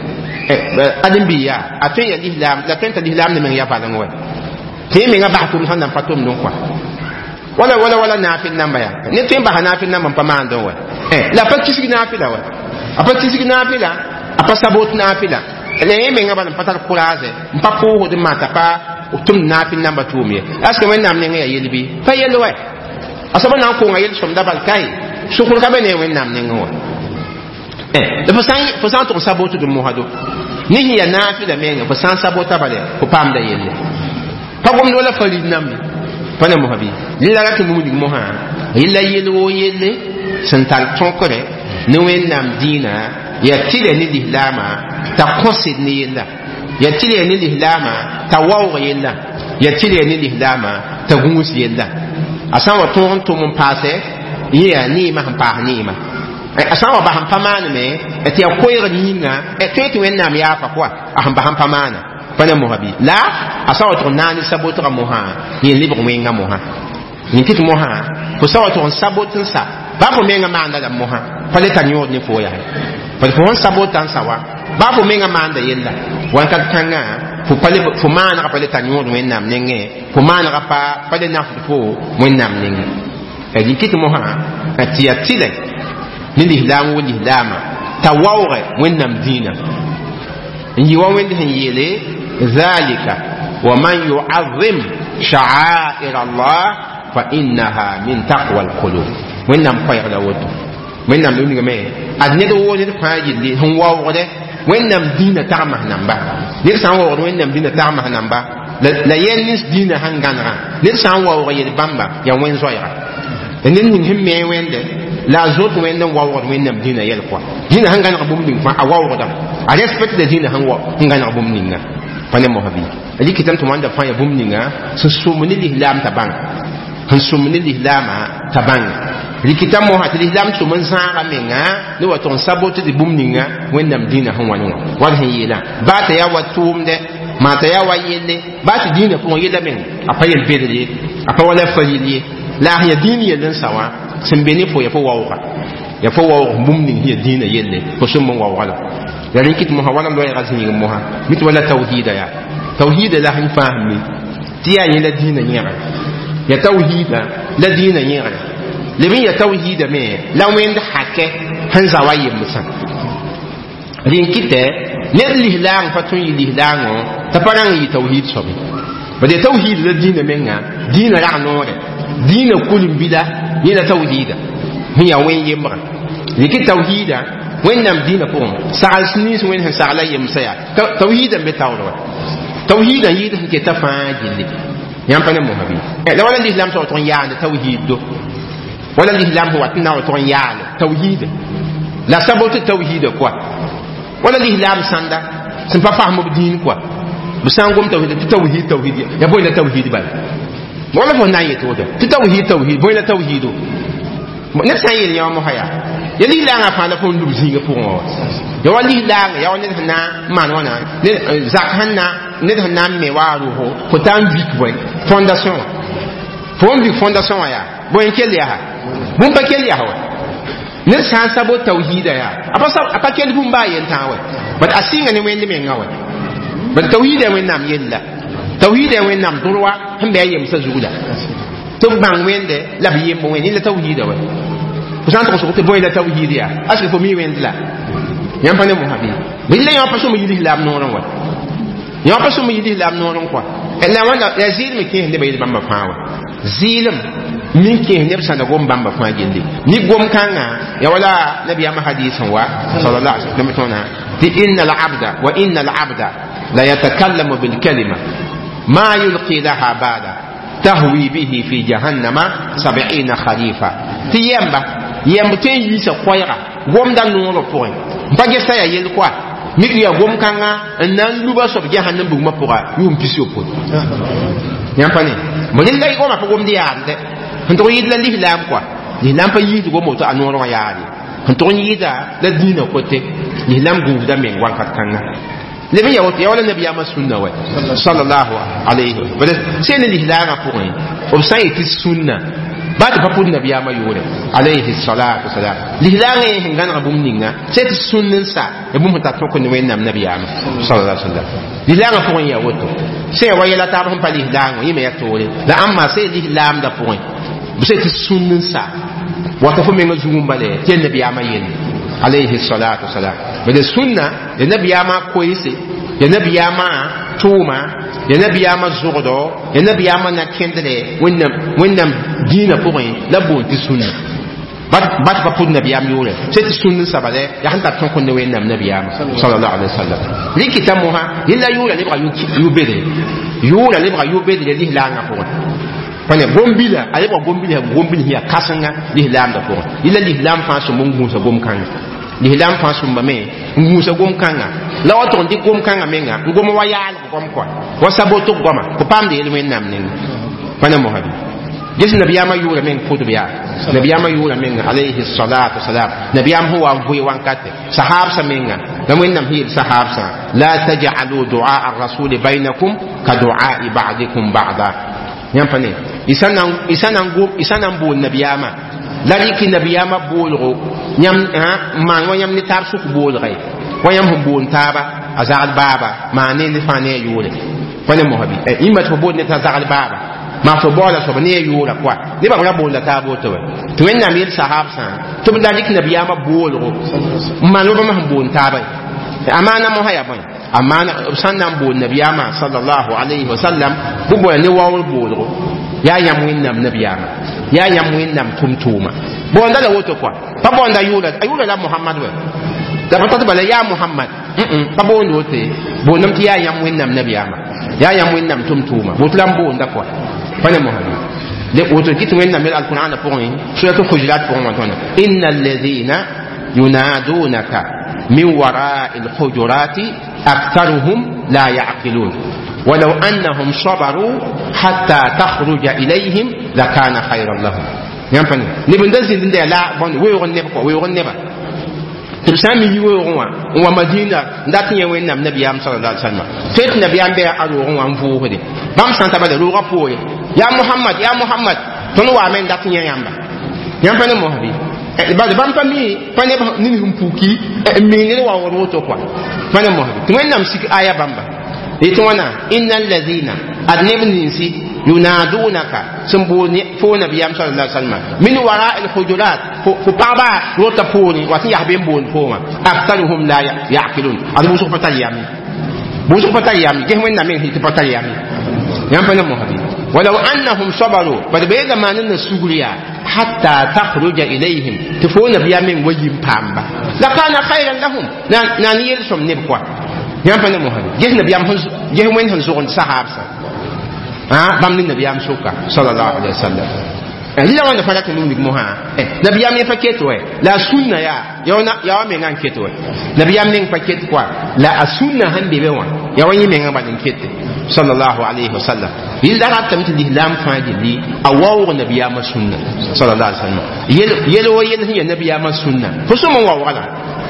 ãdem-bɩ yaa a tõe n ya lislaam la tõe n ta lislaam ne meng ya baleng wɛ tẽ menga bas tʋmd sãn nan pa tʋmd n kɔa wala wala wala naafɩl namba yaa ne tõe n basa naafɩl namba n pa maand n wɛ la a pa kisg naafɩla wɛ a pa kisg naafɩla a pa sabot naafɩla la yẽ menga bala n pa tar kʋraase n pa pʋʋsd n maa t'a pa tʋmd naafɩl namba tʋʋm ye aska wẽnnaam neng ya yel bɩ pa yell wɛ a soaba na n kʋʋnga yel-sõmda bal kaye sʋkr ka be ne wẽnnaam neng wã fo sã n tʋg sabot d mosado ne sẽn ya naafɩla menga fo sã n sabota bale fo paamda yelle pa gomd wala farid nambe pa ne mosã bɩ yella ra tɩ mumlig mosã yella yel woo yelle sẽn tar tõkre ne wẽnnaam dĩinã ya tɩra ne lislaamã t'a kõsd ne yella ya tɩra ne lislaamã t'a waoog yella ya tɩra ne lislaamã t'a gũus yella a sã n wa tõog n tʋm n paasɛ yẽ yaa neemã sẽn paas neemã a sã n wa bas n pa maaneme tɩ ya koɛɛgd yĩnga tõe tɩ wẽnnaam yaafa pʋa a sẽn bas n pa maana pa ne mosã bɩ la a sã n wa tʋg n naan ne sabotga mosã yẽ lebg wẽnga mosã yẽ tɩ tɩ mosã fo sã n wa tʋg n sabot n sa baa fo menga maanda la mosã pa le tar yõod ne fo yaa pa fo sẽn sabota n sa wa baa fo menga maanda yella wãnkat kãngã fo pa le fo maanega pa le tar yõod wẽnnaam nengẽ fo maanega pa pa le nafd fo wẽnnaam nengẽ yẽ tɩ tɩ mosã tɩ ya tɩle ne lislaam wo lislaamã t'a waooge wẽnnaam dĩinã n yɩ wa wẽnd sẽn yeele zalika wa man yu'azzim sha'air Allah fa innaha min taqwa al-qulub wẽnnaam koɛɛg la woto wẽnnaam lʋngame ad ned woo ned fãa yelle sẽn waoogde wẽnnaam dĩinã tagmas namba ned sã n waoogd wẽnnaam dĩinã tagmas namba la yɛl nins dĩinã sãn gãnegã ned sã n waoog yel bãmba ya wẽn zoɛɛga la ned ning sẽn me wẽnde la a zot wẽnd n waoogd wẽnnaam dĩinã yɛl koa dĩinã sãn gãneg bũmb ning fãa a waoogdame a respect la dĩinã sẽn gãneg bũmb ninga pa ne mosã bɩ a likitame tɩ wãnda fãa ya bũmb ninga sẽn sʋm ne lislaam t'a bãng sẽn sʋm ne lislaamã t'a bãng rikita mosã tɩ lislaam tʋm n zãaga menga ne wa tʋg n sabot tɩ bũmb ninga wẽnnaam dĩinã sẽn wa ne wã wad sẽn yeelã baa t'a ya wa tʋʋmdɛ maa t'a ya wa yelle baa tɩ dĩinã pʋgẽ yella meng a pa yel bedr ye a pa wala faril ye la a sẽn ya dĩin yell n sa wã sẽn be ne fo ya fo waooga ya fo waoog bũmb ning sẽn ya dĩinã yelle fo sũm n waooga la la rẽ kɩt mosã wala loɛɛga zĩig mosã mi tɩ wala tawhiida yaa tawhiida la sẽn faasme tɩ yaa yẽ la dĩinã yẽgre ya tawhiida la dĩinã yẽgre lebin ya tawhida me la wend hakke han zawaye musa rin kite ne lihlang fatun yi lihlango ta parang yi tawhid sobi ba de tawhid la dina menga dina ra nore dina kulim bila yena tawhida min ya wen yemra yiki tawhida wen nam dina pon sa'al snis wen han sa'ala yemsa ya tawhida be tawro tawhida yid ke tafajili yam pa ne mo habi la wala l'islam so ton yaande tawhid do wala l'islam huwa tna ton yaande tawhid la sabote tawhid quoi wala l'islam sanda sin pa fahmu din quoi busangum tawhid tawhid tawhid ya boy la tawhid ba wala fo nayi to do tawhid tawhid boy la tawhid ne sayil ya mo haya ya l'islam fa la fo ndum zinga pour ya wala l'islam ya wala na man wana ne zakhanna ne na me waru ho ko tan vik boy fondation fond du fondation ya boy kel ya ha bum pa kel ya ha ne san sabo tawhid ya apa sa apa kel bum ba yen tawe but asinga ne wen me ngawe but tawhid wen nam yella tawhid wen nam durwa hambe yem sa zuula to bang wende la biye mo wen ni tawhid wa ko san to ko te boy la tawhid ya aske fo mi wen la yam pa ne mo habi billa yam pa so mo yidi lam no ron wa yam pa so mo yidi lam no ron quoi et la wana ya zil mi ke ne be bamba fawa zilim min ke ne bi sanda gom bamba fa gindi ni gom kanga ya wala nabi ama hadisan wa sallallahu alaihi wasallam tona ti innal abda wa innal abda la yatakallamu bil kalima ma yulqi laha bada tahwi bihi fi jahannama sab'ina khalifa ti yamba yamba te yisa koyra gom dan no ro point ba ge sa ya yel kwa mi ya gom kanga nan luba so jahannam bu ma pora yum pisio pot yamba ni mo ni lay ko ma gom di ande hanto yidla l'islam quoi l'islam pa yidu go moto anoro yaari hanto yida la dina kote l'islam gu da men wan kat kanga le bi yawti wala nabi ama sunna wa sallallahu alayhi wa sallam c'est l'islam pour un o sai ti sunna ba ta papu nabi ama yore alayhi salatu wassalam l'islam e ngana bum ninga c'est ti sunnin sa e bum ta to ko ni wen nam nabi ama sallallahu alayhi wa sallam l'islam pour un yawoto c'est wa yala ta ba pa l'islam yi me yatore la amma c'est l'islam da pour un بسيت السنن سا وتفهم من الزوم بالله تي النبي ما ين عليه الصلاه والسلام بل السنه النبي ما كويسه النبي ما توما النبي ما زغدو النبي ما نكندله وينم وينم دينا بوين لا بون تي سنه بات بات بقول النبي ما يوله سيت السنن سا بالله يا حنت تكون وينم النبي صلى الله عليه وسلم لي كتابها الا يوله لي بغا يوبدي يوله لي بغا يوبدي لي لا نفون pane gombila ale ba gombila gombila ya kasanga l'islam da ko ila l'islam fa so mo ngusa gom kanga l'islam fa so mbame ngusa gom kanga la wato ndi gom kanga menga ngom wa yal ko gom ko wa saboto goma ko pamde ele men nam nen pane mo habi gis nabiyama yura men futu biya nabiyama yura men alayhi salatu wassalam nabiyam huwa buy wankate sahab sa menga da men nam hi sahab sa la taj'alu du'a ar-rasul bainakum ka du'a ba'dikum ba'da yampane isanan isanan go isanan bo nabiyama lariki nabiyama bolgo nyam ha man wanyam ni tar su bolgay wanyam hum bon taba azal baba mane ni fane yule fane mohabi e imma to bod ni tazal baba ma to bola so ne yula kwa ni ba ga bola tabo to to en namir sahab san to lariki nabiyama bolgo man lo ba ma bon taba amana mo haya ban amana sannan bo nabiyama sallallahu alaihi wasallam bubo ne wawul bolgo ya yam winnam nabiyama ya yam winnam tumtuma bonda la woto kwa pa bonda yula ayula la muhammad wa da patata bala ya muhammad mm pa bondo wote bonam ti ya yam winnam nabiyama ya yam winnam tumtuma botlam bonda kwa fane muhammad le woto kitu winnam al qur'an pour ni suratul hujurat pour moi tona innal ladhina yunadunaka min wara'il hujurati aktharuhum la ya'qilun ولو أنهم صبروا حتى تخرج إليهم لكان خيرا لهم يمكن نبن دزين دين لا بون ويغن نبا ويغن نبا تبسامي يوغوا ومدينة داتن يوين نم نبي صلى الله عليه وسلم فيت نبي أم بيا أروغوا وانفوه دي بام سانتا بدا روغا فوي يا محمد يا محمد تنو وامن داتن يامبا يمكن مهبي بعد بام فامي فاني نين هم فوكي ميني وا وروتو كوا فاني مهبي تمن نم سيك آية بامبا itwana innal ladhina adnibninsi ينادونك سنبوني فو نبي صلى الله عليه وسلم من وراء الحجرات فبابا روتابوني واتي يحبين بون فوما أكثرهم لا يعقلون هذا بوسوك فتاليامي بوسوك فتاليامي كيف وين نامين هي فتاليامي ينفعنا مهدي ولو أنهم صبروا بل بيدا ما نن سوريا حتى تخرج إليهم تفو نبي من وجيم بامبا لكان خيرا لهم نانيل سم نبقى ينفعنا مهدي جه نبي جه وين هنزون صحابة ah bam ni nabiyam suka sallallahu alaihi wasallam ila wanda fara tunu ni moha eh nabiyam ne paket we la sunna ya yawana yawa me ngan keto we nabiyam ne paket kwa la asunna hande be wa yawani me ngan badin kette sallallahu alaihi wasallam ila ra tamti ihlam fajili awawu nabiyam sunna sallallahu alaihi wasallam yelo yelo yelo hiya nabiyam sunna fusuma wa wala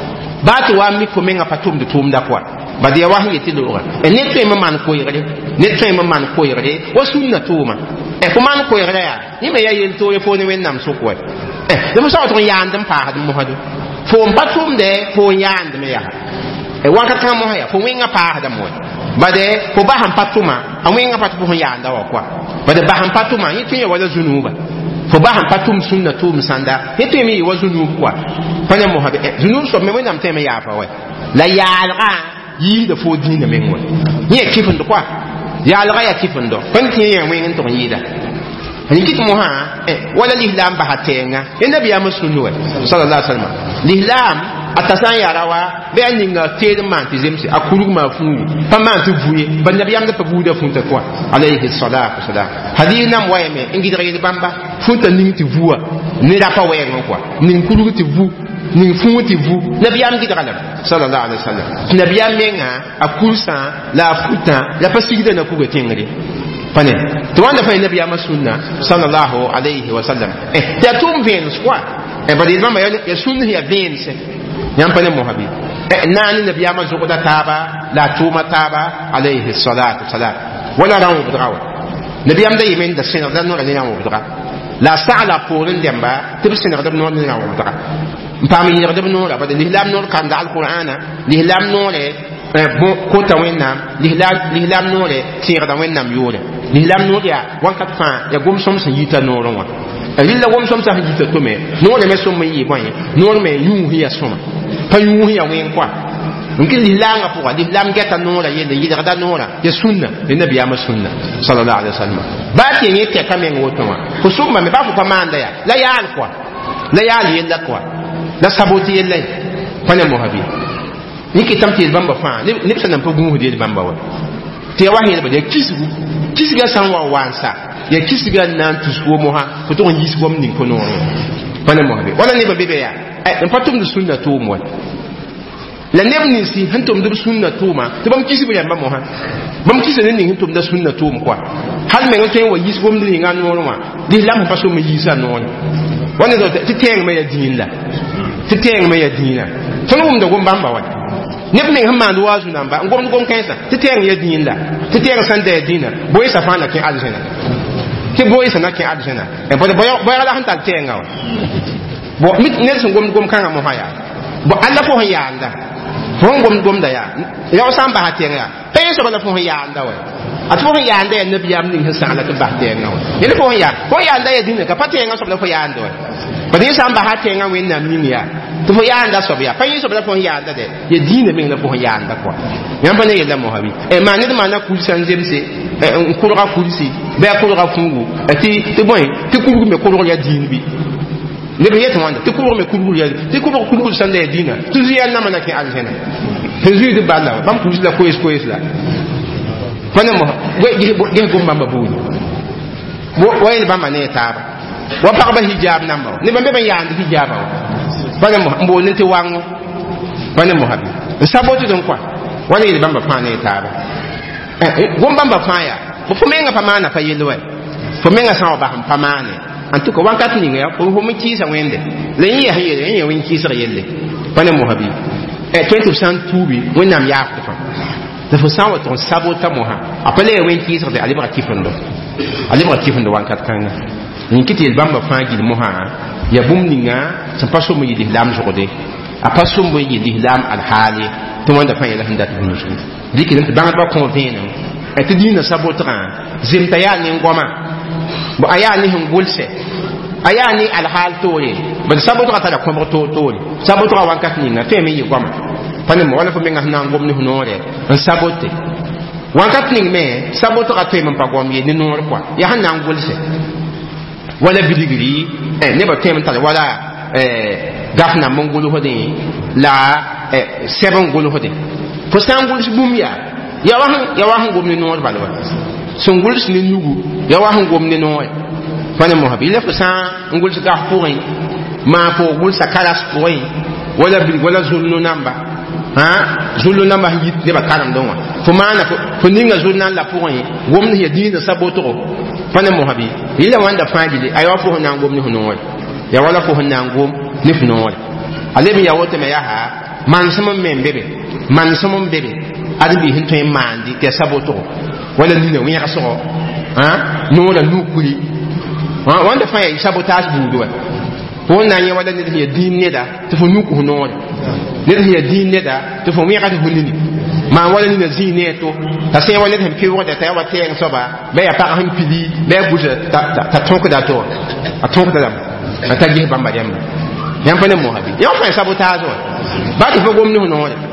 batu wa mi ko me nga patum de tum da kwa badia wahi yeti do e ne to ma man ko yere ne to ma man ko yere wa sunna tuma e ko man ko yere ya ni me ya yel to e fo ne wen nam so ko e de mo sa to yandam pa hadu mo hadu fo patum de fo yand me ya e wa ka kan mo ha ya fo wenga pa hada mo bade fo ba han patuma an wenga patu fo yanda wa kwa bade ba han patuma yi tin ya wala zunuba fo ba han patum sunna tum sanda heto mi wa zunub kwa fanya mo hadu zunub so me wen nam te me ya fa wa la yalqa yi da fo dina men wa ni e kifin do kwa ya alga ya kifin do ban tin ya wen to yi da hani kit mo ha eh wala lihlam ba hatenga e nabi ya musunu wa sallallahu alaihi wasallam lihlam atasan ya rawa be aninga ted man tizemsi akuru ma fungu pa man tu vuye ban nabi am da pa buda funta kwa alaihi salatu wasalam hadina mo yeme ingidra yi bamba funta ning ti vuwa ni da pa waye kwa ning kuru ti vu ning fungu ti vu nabi am gidra la sallallahu alaihi wasallam nabiyam menga akulsa la futa la pasigida na kuga tengri pane to wanda fa nabiyam sunna sallallahu alaihi wasallam eh ya tum ven swa e badi mama ya sunna ya ven se nyam pane mohabi eh nani nabiyam zuqda taba la tuma taba alaihi salatu salam wala rawu bidrawa nabiyam da yemen da sinar da no ne rawu bidra la sa'la qurin demba tibsinar da no ne rawu bidra mpam yir de no la bade lihlam no kan da alqur'ana lihlam no le bon ko ta wenna lihlam lihlam no le tira da wenna yore lihlam no ya wan kat fa ya gum som sa yita no ron wa lilla gum som sa yita to me no le me som me yi bon no me yu hiya som pa yu hiya wen kwa ngi lihlam ga pour lihlam geta no la yede yida da no la ya sunna de nabi ya sunna sallallahu alaihi wasallam ba ti ni te kamen woto wa ko summa me ba ko pamanda ya la ya al kwa la ya li la kwa la saboti yelle fanya mohabi ni ki tamti bamba fa ni psa nan pa gu hudi bamba wa te wa hele ba de kisigu kisiga san wa wansa ya kisiga nan tusko moha ko to yi sigom ni ko no fanya mohabi wala ni ba bebe ya en patum du sunna to mo la nem ni si hantum du sunna to ma to bam kisibu ya moha bam kisiga ni hantum da sunna to mo kwa hal me ngato wa yi sigom ni ngan no ma di lam pa so mi yi sa no wala do ti teng me ya dinla ti teng me ya dina tolum da gom bamba wa neb ne hamma do wazu namba ngom ngom kansa ti teng ya dinla ti teng san da dina boy sa fa na ke aljana ti boy sa na ke aljana e boy boy boy ala han ta tenga wa bo mit ne sun gom gom kan mo haya bo alla fo haya anda fo gom gom da ya ya san ba ha tenga pe so bala fo haya anda wa atu fo haya anda ya nabi am ni sa ala ke ba tenga wa ile fo haya fo haya anda ya dina ka pa tenga so bala fo haya anda wa badi san ba ha tenga wen na minya to fo yanda so biya pa yiso bla fo yanda de ye dine min la fo yanda kwa yamba ne yella mo habi e ma ne ma na ku san zemse e ko ra ku si be ko ra fungu e ti ti boy ti ku me ko ro ya din bi ne be yeto wanda ti ku me ku ro ya ti ku ku ku san de dina tu zi yalla mana ke aljana he zi de balla bam ku la ko es ko es la fana mo we ge ge gumba babu wo wa ba ma ne ta wa pa ba hijab namba ne ba be ba yanda hijab bana mo mbo nti wango bana mo habi saboti don kwa wala ile bamba fa ne taba eh gom bamba fa ya bo fumenga pa mana fa yelwe fumenga sa ba pa mana antuko wankati ni ya ko homi kisa wende le yi ya yele yi win kisa yelle bana mo habi eh twenty san tubi wonam ya ko fa da fo sawa ton sabota mo ha apale win kisa de alibra kifundo alibra kifundo wankat kanga ni kiti bamba fa gi mo ha ya bum ninga san paso mo yidi lam jode a paso mo yidi lam al hali to wanda fa yalla handa tu nusu diki dan banga ba ko vena et dina sabotra zimta ya ni ngoma bo aya ni hungulse aya ni alhal tore bo sabotra ta ko mo to tore sabotra wankat ni na temi yi goma pane mo wala fo menga na ngom ni hunore en sabote wankat ni me sabotra to men pa gom ye ni nor kwa ya han na ngulse wala bidigri eh ne ba tem ta wala eh gafna mongulu hodi la eh seven gulu hodi fo sangul bumya ya wahan ya wahan gom ni nor balwa songul ni nugu ya wahan gom ni nor pane mo habi le fo sa ngul ka pourri ma po gul sa kalas pourri wala bi wala zulnu namba ha zulnu namba yit ne ba karam donwa fo mana fo ninga zulna la pourri gom ni yedina saboto pane mo habi ila wanda fajili ayo fo na ngom ni hono ya wala fo na ngom ni hono alebi ya wote me ya ha man sama membebe man sama bebe adi hin to mandi ke saboto wala ni ne wi ya so ha no la nukuri ha wanda fa ya sabotage budo ko na nya wala ni ya din ne da to fo nuku hono ni ya din ne da to fo wi ka to hulini ma wala ni zine to ta sai wala hem ki wada ta wa teng so ba be ya pa hem pili be buja ta ta tonko da to a tonko da ta ge bamba dem yan fa ne mo habi ya fa sabotage ba to fo gomni hono